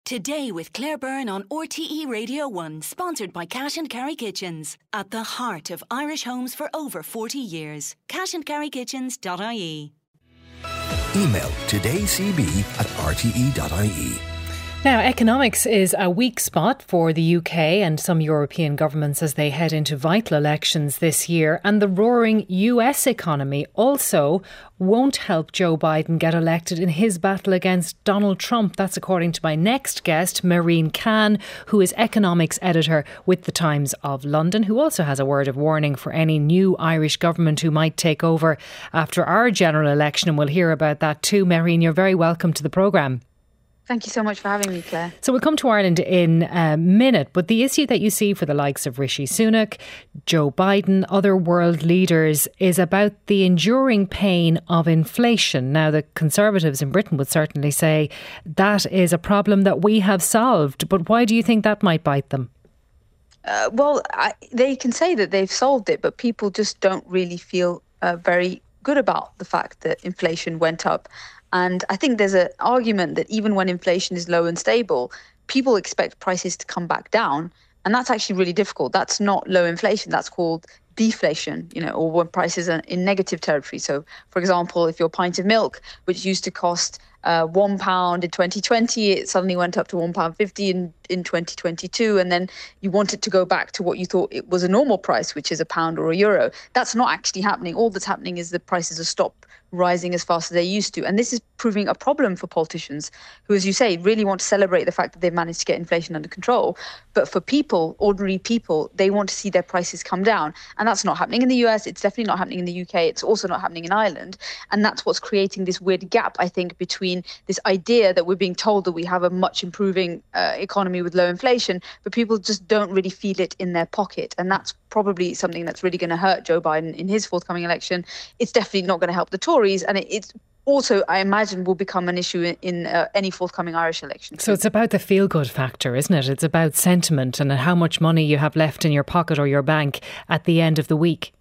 Today with Claire Byrne on RTE Radio 1, sponsored by Cash and Carry Kitchens. At the heart of Irish homes for over 40 years. cashandcarrykitchens.ie. Email todaycb@rte.ie. Now, economics is a weak spot for the UK and some European governments as they head into vital elections this year. And the roaring US economy also won't help Joe Biden get elected in his battle against Donald Trump. That's according to my next guest, Maureen Khan, who is economics editor with The Times of London, who also has a word of warning for any new Irish government who might take over after our general election. And we'll hear about that too. Maureen, you're very welcome to the programme. Thank you so much for having me, Claire. So we'll come to Ireland in a minute, but the issue that you see for the likes of Rishi Sunak, Joe Biden, other world leaders is about the enduring pain of inflation. Now, the Conservatives in Britain would certainly say that is a problem that we have solved, but why do you think that might bite them? They can say that they've solved it, but people just don't really feel very good about the fact that inflation went up. And I think there's an argument that even when inflation is low and stable, people expect prices to come back down. And that's actually really difficult. That's not low inflation. That's called deflation, or when prices are in negative territory. So, for example, if your pint of milk, which used to cost £1 in 2020, it suddenly went up to £1.50 in 2022, and then you want it to go back to what you thought it was a normal price, which is £1 or €1. That's not actually happening. All that's happening is the prices have stopped rising as fast as they used to. And this is proving a problem for politicians who, as you say, really want to celebrate the fact that they've managed to get inflation under control. But for people, ordinary people, they want to see their prices come down. And that's not happening in the US. It's definitely not happening in the UK. It's also not happening in Ireland. And that's what's creating this weird gap, I think, between this idea that we're being told that we have a much improving economy with low inflation, but people just don't really feel it in their pocket. And that's probably something that's really going to hurt Joe Biden in his forthcoming election. It's definitely not going to help the Tories, and it's also, I imagine, will become an issue in any forthcoming Irish election. So it's about the feel-good factor, isn't it? It's about sentiment and how much money you have left in your pocket or your bank at the end of the week.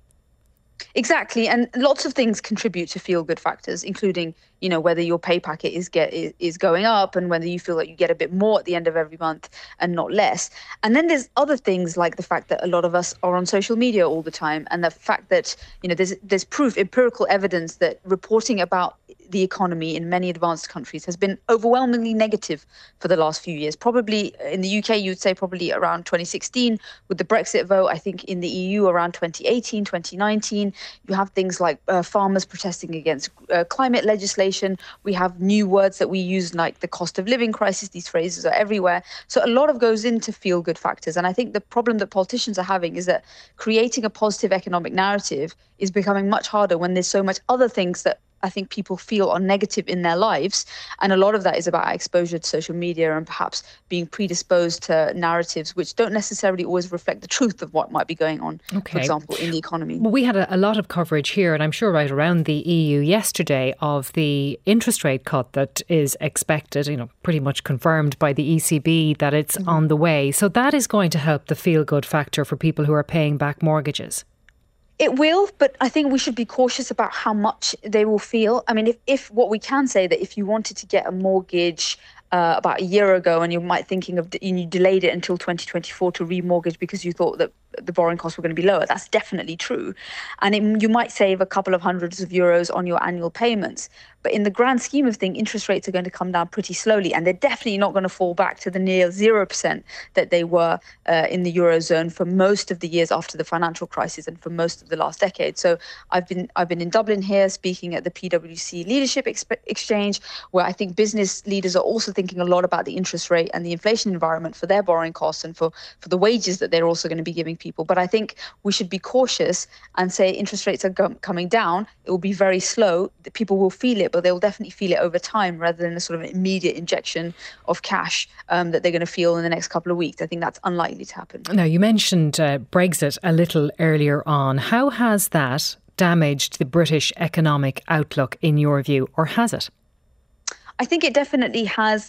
Exactly. And lots of things contribute to feel-good factors, including, whether your pay packet is going up and whether you feel like you get a bit more at the end of every month and not less. And then there's other things like the fact that a lot of us are on social media all the time, and the fact that, there's proof, empirical evidence that reporting about the economy in many advanced countries has been overwhelmingly negative for the last few years. Probably in the UK, you'd say probably around 2016 with the Brexit vote. I think in the EU around 2018, 2019, you have things like farmers protesting against climate legislation. We have new words that we use like the cost of living crisis. These phrases are everywhere. So a lot of goes into feel-good factors. And I think the problem that politicians are having is that creating a positive economic narrative is becoming much harder when there's so much other things that I think people feel are negative in their lives. And a lot of that is about exposure to social media and perhaps being predisposed to narratives which don't necessarily always reflect the truth of what might be going on, for example, in the economy. Well, we had a lot of coverage here, and I'm sure right around the EU yesterday, of the interest rate cut that is expected, pretty much confirmed by the ECB that it's on the way. So that is going to help the feel-good factor for people who are paying back mortgages. It will, but I think we should be cautious about how much they will feel. I mean, if what we can say that if you wanted to get a mortgage about a year ago and you might thinking of, you delayed it until 2024 to remortgage because you thought that the borrowing costs were going to be lower, that's definitely true. And you might save a couple of hundreds of euros on your annual payments. But in the grand scheme of things, interest rates are going to come down pretty slowly, and they're definitely not going to fall back to the near 0% that they were in the Eurozone for most of the years after the financial crisis and for most of the last decade. So I've been in Dublin here speaking at the PwC Leadership Exchange, where I think business leaders are also thinking a lot about the interest rate and the inflation environment for their borrowing costs and for the wages that they're also going to be giving people. But I think we should be cautious and say interest rates are coming down. It will be very slow. The people will feel it, but they will definitely feel it over time rather than a sort of an immediate injection of cash that they're going to feel in the next couple of weeks. I think that's unlikely to happen. Now, you mentioned Brexit a little earlier on. How has that damaged the British economic outlook in your view, or has it? I think it definitely has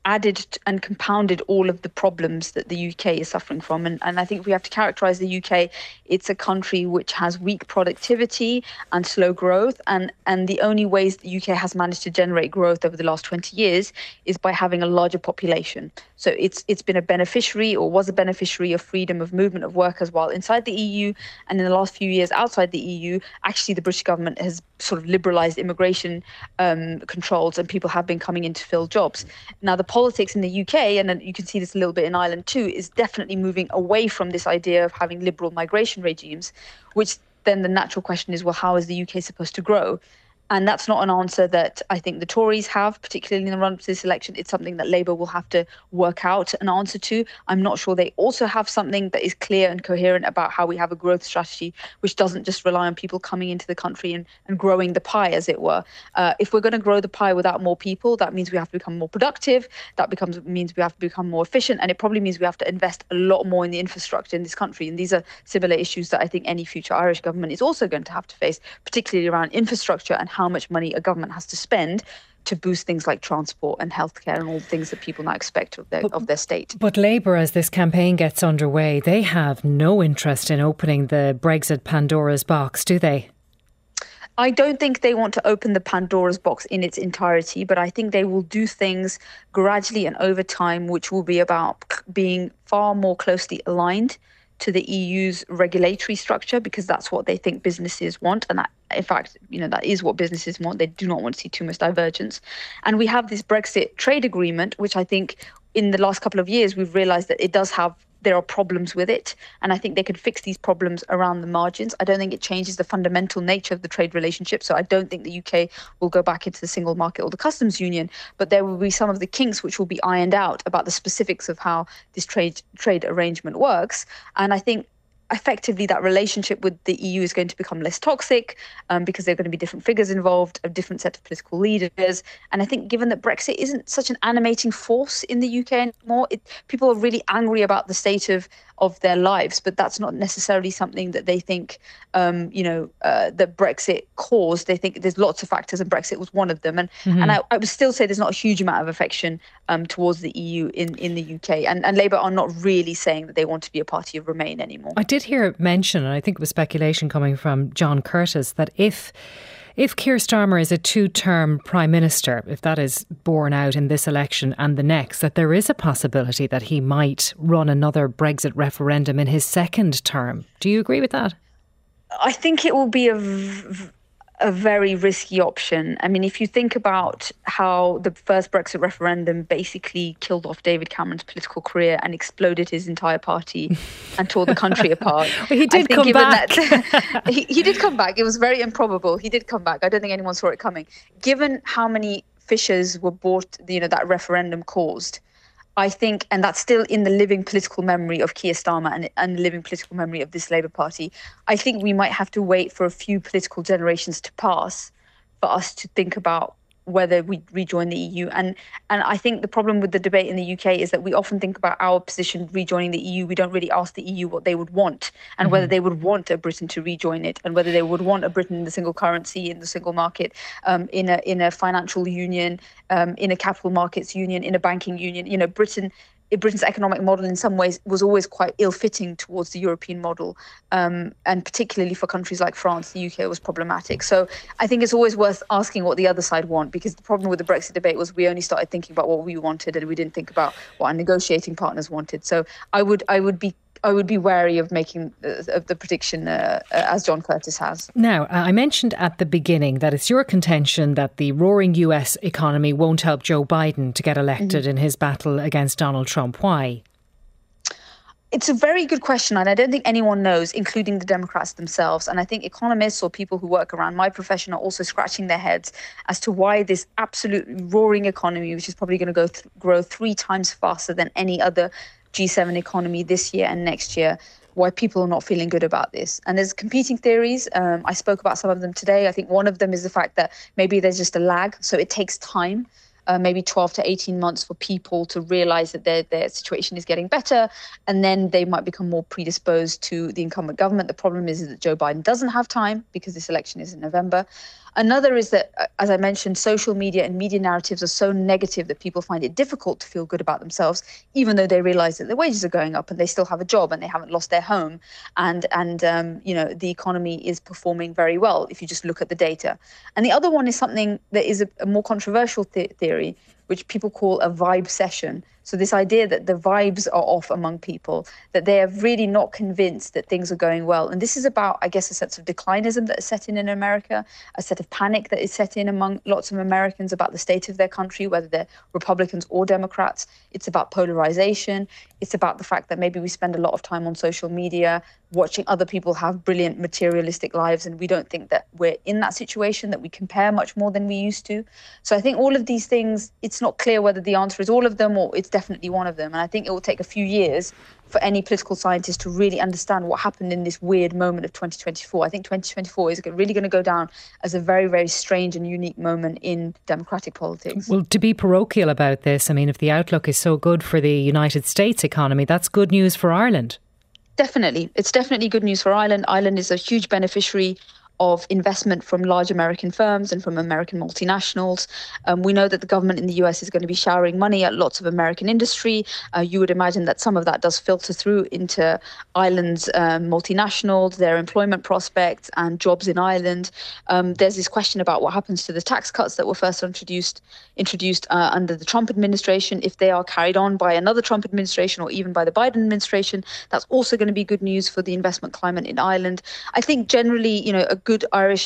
added and compounded all of the problems that the UK is suffering from. And I think we have to characterize the UK. It's a country which has weak productivity and slow growth. And the only ways the UK has managed to generate growth over the last 20 years is by having a larger population. So it's been a beneficiary, or was a beneficiary, of freedom of movement of workers while inside the EU. And in the last few years outside the EU, actually the British government has sort of liberalised immigration controls, and people have been coming in to fill jobs. Now, the politics in the UK, and you can see this a little bit in Ireland too, is definitely moving away from this idea of having liberal migration regimes, which then the natural question is, well, how is the UK supposed to grow? And that's not an answer that I think the Tories have, particularly in the run-up to this election. It's something that Labour will have to work out an answer to. I'm not sure they also have something that is clear and coherent about how we have a growth strategy which doesn't just rely on people coming into the country and growing the pie, as it were. If we're going to grow the pie without more people, that means we have to become more productive. That means we have to become more efficient. And it probably means we have to invest a lot more in the infrastructure in this country. And these are similar issues that I think any future Irish government is also going to have to face, particularly around infrastructure and how much money a government has to spend to boost things like transport and healthcare and all the things that people now expect of their state. But Labour, as this campaign gets underway, they have no interest in opening the Brexit Pandora's box, do they? I don't think they want to open the Pandora's box in its entirety, but I think they will do things gradually and over time, which will be about being far more closely aligned to the EU's regulatory structure, because that's what they think businesses want. And that, in fact, that is what businesses want. They do not want to see too much divergence. And we have this Brexit trade agreement, which I think in the last couple of years, we've realized that there are problems with it. And I think they can fix these problems around the margins. I don't think it changes the fundamental nature of the trade relationship. So I don't think the UK will go back into the single market or the customs union, but there will be some of the kinks which will be ironed out about the specifics of how this trade arrangement works. And I think effectively that relationship with the EU is going to become less toxic because there are going to be different figures involved, a different set of political leaders. And I think given that Brexit isn't such an animating force in the UK anymore, people are really angry about the state of their lives, but that's not necessarily something that they think, that Brexit caused. They think there's lots of factors, and Brexit was one of them. And I would still say there's not a huge amount of affection towards the EU in the UK. And Labour are not really saying that they want to be a party of Remain anymore. I did hear it mentioned, and I think it was speculation coming from John Curtis, that if Keir Starmer is a two-term Prime Minister, if that is borne out in this election and the next, that there is a possibility that he might run another Brexit referendum in his second term. Do you agree with that? I think it will be a very risky option. I mean, if you think about how the first Brexit referendum basically killed off David Cameron's political career and exploded his entire party and tore the country apart. Well, he did come back. He did come back. It was very improbable. He did come back. I don't think anyone saw it coming. Given how many fissures were that referendum caused, I think, and that's still in the living political memory of Keir Starmer and the living political memory of this Labour Party, I think we might have to wait for a few political generations to pass for us to think about whether we rejoin the EU. And I think the problem with the debate in the UK is that we often think about our position rejoining the EU. We don't really ask the EU what they would want and whether they would want a Britain to rejoin it, and whether they would want a Britain in the single currency, in the single market, in a financial union, in a capital markets union, in a banking union. Britain's economic model in some ways was always quite ill-fitting towards the European model, and particularly for countries like France, the UK was problematic. So I think it's always worth asking what the other side want, because the problem with the Brexit debate was we only started thinking about what we wanted and we didn't think about what our negotiating partners wanted. So I would be wary of making the prediction as John Curtis has. Now, I mentioned at the beginning that it's your contention that the roaring US economy won't help Joe Biden to get elected in his battle against Donald Trump. Why? It's a very good question, and I don't think anyone knows, including the Democrats themselves. And I think economists or people who work around my profession are also scratching their heads as to why this absolutely roaring economy, which is probably going to grow 3 times faster than any other G7 economy this year and next year, why people are not feeling good about this. And there's competing theories. I spoke about some of them today. I think one of them is the fact that maybe there's just a lag. So it takes time, maybe 12 to 18 months for people to realize that their situation is getting better. And then they might become more predisposed to the incumbent government. The problem is that Joe Biden doesn't have time because this election is in November. Another is that, as I mentioned, social media and media narratives are so negative that people find it difficult to feel good about themselves, even though they realize that their wages are going up and they still have a job and they haven't lost their home. And the economy is performing very well if you just look at the data. And the other one is something that is a more controversial theory, which people call a vibe session. So this idea that the vibes are off among people, that they are really not convinced that things are going well. And this is about, I guess, a sense of declinism that is set in America, a set of panic that is set in among lots of Americans about the state of their country, whether they're Republicans or Democrats. It's about polarization. It's about the fact that maybe we spend a lot of time on social media watching other people have brilliant materialistic lives, and we don't think that we're in that situation, that we compare much more than we used to. So I think all of these things, it's not clear whether the answer is all of them or it's definitely one of them. And I think it will take a few years for any political scientist to really understand what happened in this weird moment of 2024. I think 2024 is really going to go down as a very, very strange and unique moment in democratic politics. Well, to be parochial about this, I mean, if the outlook is so good for the United States economy, that's good news for Ireland. Definitely. It's definitely good news for Ireland. Ireland is a huge beneficiary of investment from large American firms and from American multinationals. We know that the government in the US is going to be showering money at lots of American industry. You would imagine that some of that does filter through into Ireland's multinationals, their employment prospects and jobs in Ireland. There's this question about what happens to the tax cuts that were first introduced under the Trump administration. If they are carried on by another Trump administration or even by the Biden administration, that's also going to be good news for the investment climate in Ireland. I think generally, a good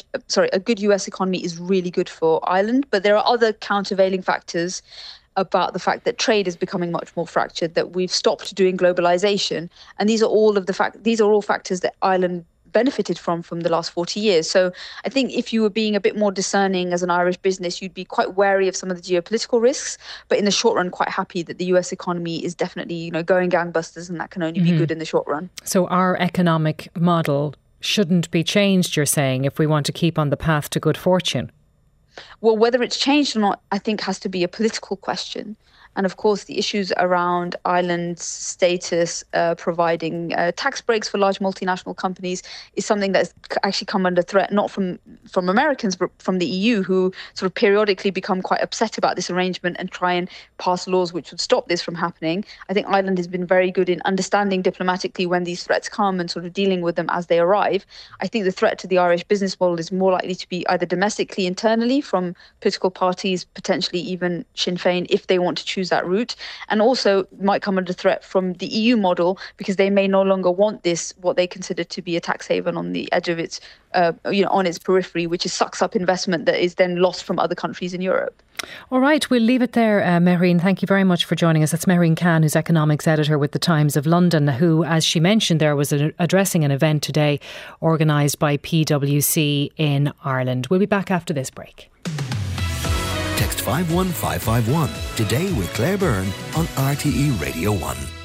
US economy is really good for Ireland, but there are other countervailing factors about the fact that trade is becoming much more fractured, that we've stopped doing globalization, and these are all factors that Ireland benefited from the last 40 years. So I think if you were being a bit more discerning as an Irish business, you'd be quite wary of some of the geopolitical risks, but in the short run, quite happy that the US economy is definitely, going gangbusters, and that can only be good in the short run. So our economic model shouldn't be changed, you're saying, if we want to keep on the path to good fortune? Well, whether it's changed or not, I think has to be a political question. And of course, the issues around Ireland's status providing tax breaks for large multinational companies is something that's actually come under threat, not from Americans, but from the EU, who sort of periodically become quite upset about this arrangement and try and pass laws which would stop this from happening. I think Ireland has been very good in understanding diplomatically when these threats come and sort of dealing with them as they arrive. I think the threat to the Irish business model is more likely to be either domestically, internally, from political parties, potentially even Sinn Féin, if they want to choose that route, and also might come under threat from the EU model, because they may no longer want this, what they consider to be a tax haven on the edge of its, on its periphery, which sucks up investment that is then lost from other countries in Europe. All right, we'll leave it there, Mehreen. Thank you very much for joining us. That's Mehreen Khan, who's economics editor with the Times of London, who, as she mentioned there, was addressing an event today organised by PwC in Ireland. We'll be back after this break. Text 51551 today with Claire Byrne on RTE Radio 1.